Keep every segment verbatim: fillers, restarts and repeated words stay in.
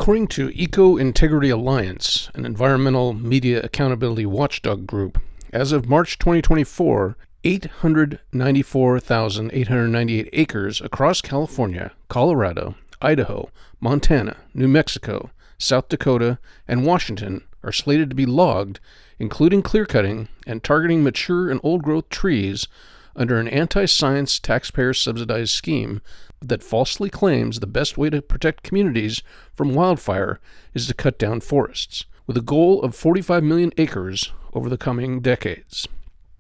According to Eco Integrity Alliance, an environmental media accountability watchdog group, as of March twenty twenty-four, eight hundred ninety-four thousand eight hundred ninety-eight acres across California, Colorado, Idaho, Montana, New Mexico, South Dakota, and Washington are slated to be logged, including clearcutting and targeting mature and old-growth trees under an anti-science, taxpayer-subsidized scheme that falsely claims the best way to protect communities from wildfire is to cut down forests, with a goal of forty-five million acres over the coming decades.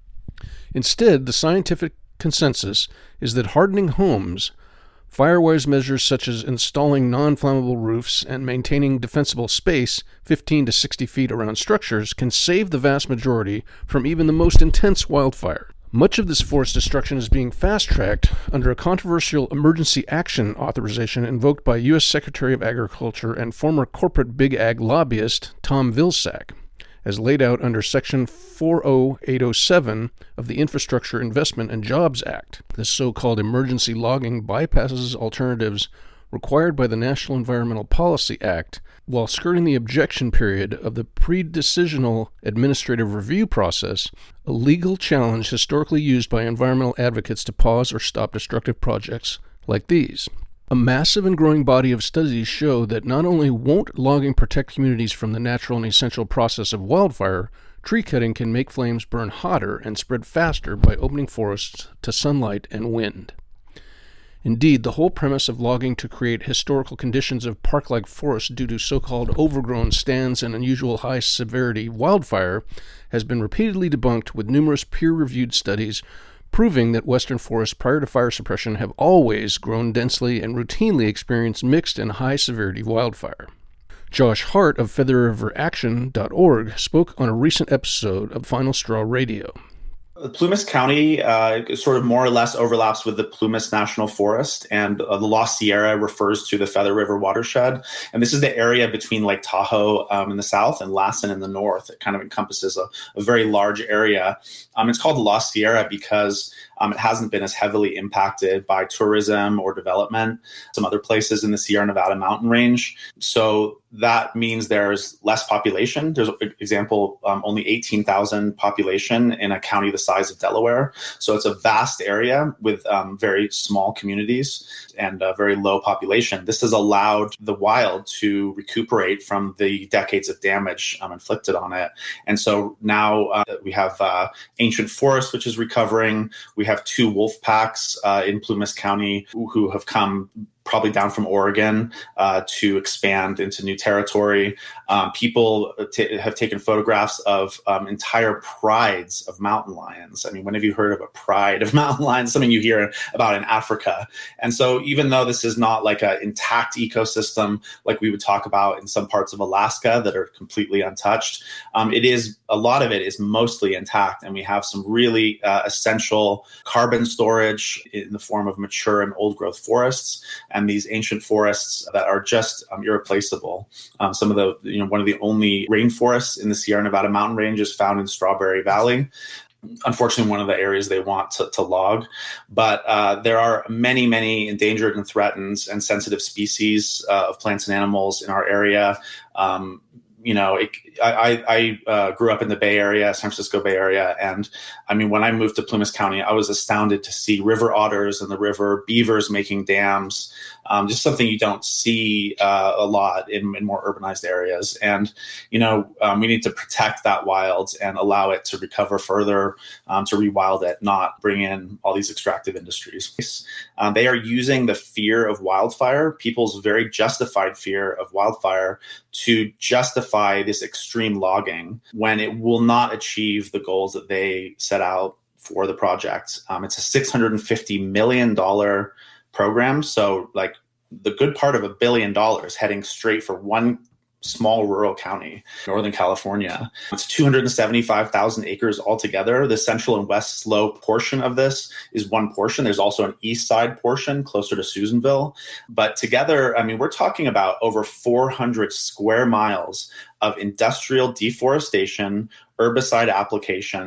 Instead, the scientific consensus is that hardening homes, fire-wise measures such as installing non-flammable roofs and maintaining defensible space fifteen to sixty feet around structures can save the vast majority from even the most intense wildfire. Much of this forest destruction is being fast-tracked under a controversial emergency action authorization invoked by U S Secretary of Agriculture and former corporate Big Ag lobbyist Tom Vilsack, as laid out under Section four oh eight oh seven of the Infrastructure Investment and Jobs Act. This so-called emergency logging bypasses alternatives required by the National Environmental Policy Act while skirting the objection period of the pre-decisional administrative review process, a legal challenge historically used by environmental advocates to pause or stop destructive projects like these. A massive and growing body of studies show that not only won't logging protect communities from the natural and essential process of wildfire, tree cutting can make flames burn hotter and spread faster by opening forests to sunlight and wind. Indeed, the whole premise of logging to create historical conditions of park-like forests due to so-called overgrown stands and unusual high-severity wildfire has been repeatedly debunked with numerous peer-reviewed studies proving that western forests prior to fire suppression have always grown densely and routinely experienced mixed and high-severity wildfire. Josh Hart of feather river action dot org spoke on a recent episode of Final Straw Radio. Plumas County uh, sort of more or less overlaps with the Plumas National Forest, and uh, the Lost Sierra refers to the Feather River watershed. And this is the area between Lake Tahoe um, in the south and Lassen in the north. It kind of encompasses a, a very large area. Um, it's called the Lost Sierra because um, it hasn't been as heavily impacted by tourism or development, some other places in the Sierra Nevada mountain range. So that means there's less population. There's, for example, um, only eighteen thousand population in a county the size of Delaware. So it's a vast area with um, very small communities and a very low population. This has allowed the wild to recuperate from the decades of damage um, inflicted on it. And so now uh, we have uh, ancient forest, which is recovering. We have two wolf packs uh, in Plumas County who, who have come probably down from Oregon uh, to expand into new territory. Um, people t- have taken photographs of um, entire prides of mountain lions. I mean, when have you heard of a pride of mountain lions? Something you hear about in Africa. And so even though this is not like an intact ecosystem like we would talk about in some parts of Alaska that are completely untouched, um, it is, a lot of it is mostly intact. And we have some really uh, essential carbon storage in the form of mature and old growth forests, and these ancient forests that are just um, irreplaceable. Um, some of the, you know, one of the only rainforests in the Sierra Nevada mountain range is found in Strawberry Valley. Unfortunately, one of the areas they want to, to log. But uh, there are many, many endangered and threatened and sensitive species uh, of plants and animals in our area. Um, You know, it, I, I uh, grew up in the Bay Area, San Francisco Bay Area. And I mean, when I moved to Plumas County, I was astounded to see river otters in the river, beavers making dams, um, just something you don't see uh, a lot in, in more urbanized areas. And, you know, um, we need to protect that wild and allow it to recover further, um, to rewild it, not bring in all these extractive industries. Um, they are using the fear of wildfire, people's very justified fear of wildfire, to justify this extreme logging when it will not achieve the goals that they set out for the project. Um, it's a six hundred fifty million dollars program. So like the good part of a billion dollars heading straight for one small rural county, Northern California. It's two hundred seventy-five thousand acres altogether. The central and west slope portion of this is one portion. There's also an east side portion closer to Susanville. But together, I mean, we're talking about over four hundred square miles of industrial deforestation, herbicide application,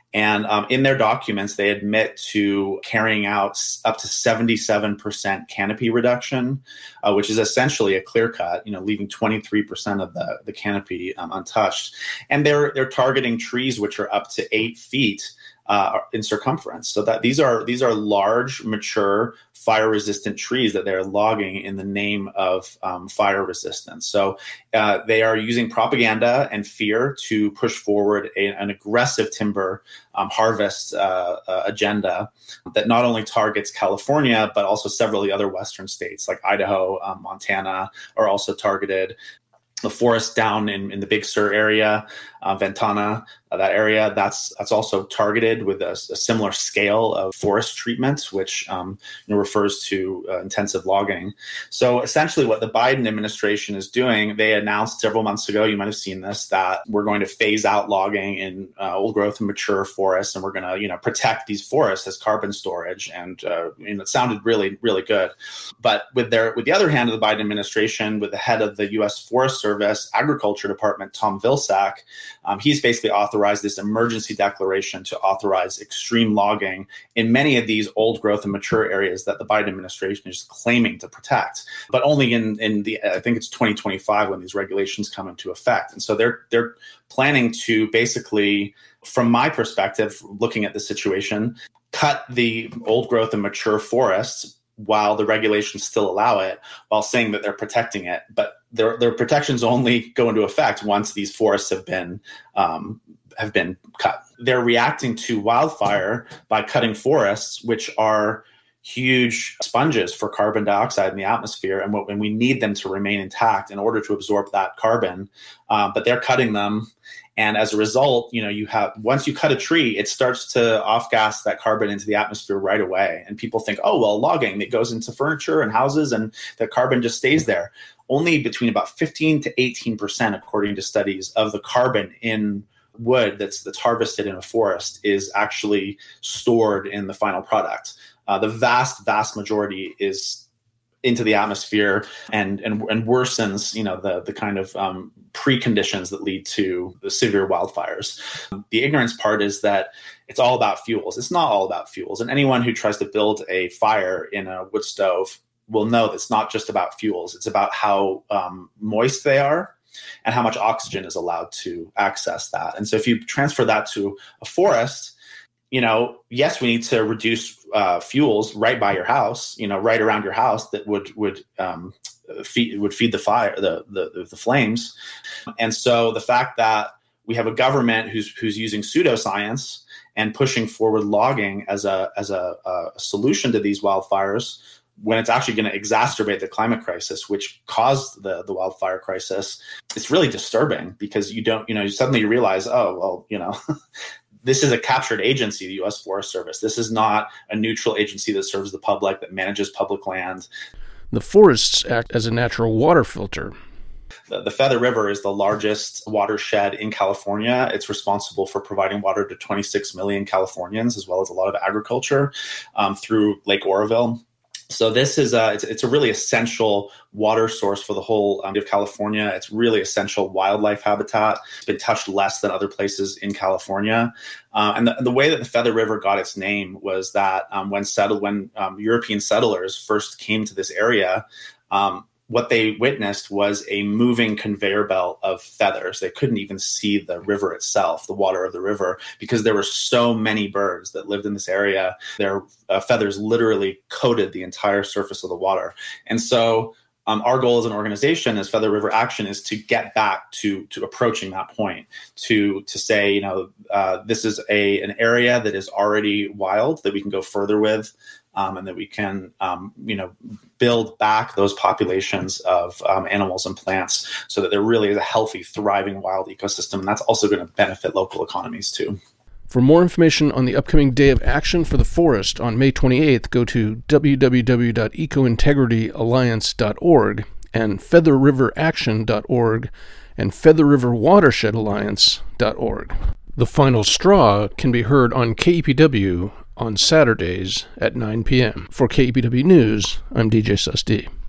And um, in their documents, they admit to carrying out up to seventy-seven percent canopy reduction, uh, which is essentially a clear cut, you know, leaving twenty-three percent of the, the canopy um, untouched. And they're they're targeting trees which are up to eight feet uh, in circumference. So that these are these are large, mature, fire-resistant trees that they're logging in the name of um, fire resistance. So uh, they are using propaganda and fear to push forward a, an aggressive timber um, harvest uh, uh, agenda that not only targets California, but also several of the other western states like Idaho, um, Montana are also targeted. The forest down in, in the Big Sur area, uh, Ventana, uh, that area, that's that's also targeted with a, a similar scale of forest treatment, which um, you know, refers to uh, intensive logging. So essentially what the Biden administration is doing, they announced several months ago, you might have seen this, that we're going to phase out logging in uh, old growth and mature forests, and we're going to you know protect these forests as carbon storage. And uh, you know, it sounded really, really good. But with their with the other hand of the Biden administration, with the head of the U S Forest Service Agriculture Department, Tom Vilsack, um, he's basically authorized this emergency declaration to authorize extreme logging in many of these old growth and mature areas that the Biden administration is claiming to protect, but only in, in the, I think it's twenty twenty-five when these regulations come into effect. And so they're, they're planning to basically, from my perspective, looking at the situation, cut the old growth and mature forests while the regulations still allow it, while saying that they're protecting it. But their their protections only go into effect once these forests have been um, have been cut. They're reacting to wildfire by cutting forests, which are huge sponges for carbon dioxide in the atmosphere, and, what, and we need them to remain intact in order to absorb that carbon. Uh, but they're cutting them. And as a result, you know, you have, once you cut a tree, it starts to off-gas that carbon into the atmosphere right away. And people think, oh, well, logging, it goes into furniture and houses and the carbon just stays there. Only between about fifteen to eighteen percent, according to studies, of the carbon in wood that's that's harvested in a forest is actually stored in the final product. Uh, the vast, vast majority is into the atmosphere and and, and worsens, you know, the the kind of um, preconditions that lead to the severe wildfires. The ignorance part is that it's all about fuels. It's not all about fuels. And anyone who tries to build a fire in a wood stove will know that it's not just about fuels. It's about how um, moist they are and how much oxygen is allowed to access that. And so if you transfer that to a forest, you know, yes, we need to reduce uh, fuels right by your house, you know, right around your house that would would um, feed would feed the fire, the, the the flames. And so the fact that we have a government who's who's using pseudoscience and pushing forward logging as a as a, a solution to these wildfires, when it's actually going to exacerbate the climate crisis, which caused the, the wildfire crisis, it's really disturbing because you don't, you know, suddenly you realize, oh, well, you know, this is a captured agency, the U S Forest Service. This is not a neutral agency that serves the public, that manages public land. The forests act as a natural water filter. The, the Feather River is the largest watershed in California. It's responsible for providing water to twenty-six million Californians, as well as a lot of agriculture um, through Lake Oroville. So this is a, it's, it's a really essential water source for the whole um, of California. It's really essential wildlife habitat. It's been touched less than other places in California. Uh, and the, the way that the Feather River got its name was that um, when settled, when um, European settlers first came to this area, um, what they witnessed was a moving conveyor belt of feathers. They couldn't even see the river itself, the water of the river, because there were so many birds that lived in this area. Their uh, feathers literally coated the entire surface of the water. And so um, our goal as an organization, as Feather River Action, is to get back to to approaching that point, to to say, you know, uh, this is a an area that is already wild, that we can go further with. Um, and that we can, um, you know, build back those populations of um, animals and plants so that there really is a healthy, thriving wild ecosystem. And that's also going to benefit local economies too. For more information on the upcoming Day of Action for the Forest on May twenty-eighth, go to w w w dot eco integrity alliance dot org and feather river action dot org and feather river watershed alliance dot org. The Final Straw can be heard on K E P W on Saturdays at nine p.m. For K E P W News, I'm D J Sus D.